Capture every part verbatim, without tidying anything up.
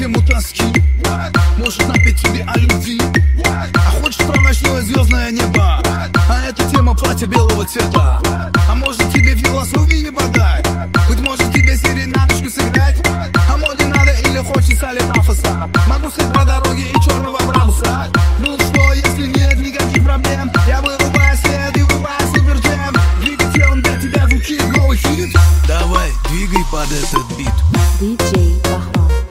тему тоски. Может напеть тебе о любви, а хочешь про ночное звездное небо. А эта тема платья белого цвета. А может тебе философии подать, быть может тебе серенадочку сыграть. А моде надо или хочется ли пафоса. Могу сказать про дороги и черного брауса. Ну что, если нет никаких проблем, я вырубаю свет и врубаю суперджем. Двигай телом, для тебя звучит новый хит. Давай, двигай под этот бит. диджей Бахман.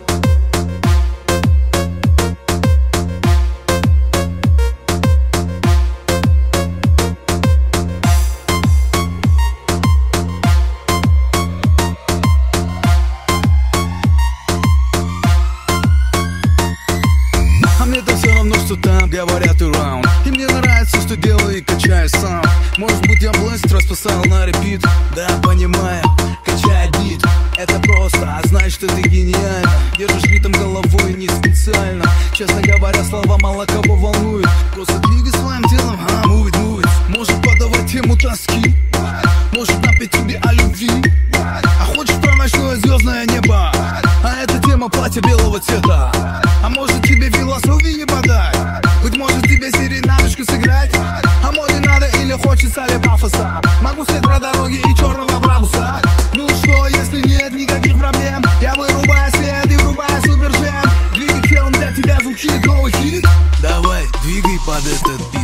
А мне-то все равно, что там говорят around. И мне нравится, что делаю и качаю сам. Может быть, я блэст расписал на репит. Да, понимаю, качает бит. Это просто, а значит, это гениально. Держишь ритм головой не специально. Честно говоря, слова мало кого волнуют. Просто двигай своим телом, а, move it, move it. Может подавать тему тоски, может напеть тебе о любви. А хочешь про ночное звездное небо, а эта тема платья белого цвета. А может тебе философии подать, быть может тебе серенадочку сыграть. А моде надо или хочется ли пафоса. Могу сказать про дороги и черного брауса. Ну что, если нет никаких проблем, я вырубаю свет и врубаю суперджем. Двигай телом, для тебя звучит новый хит. Давай, двигай под этот бит.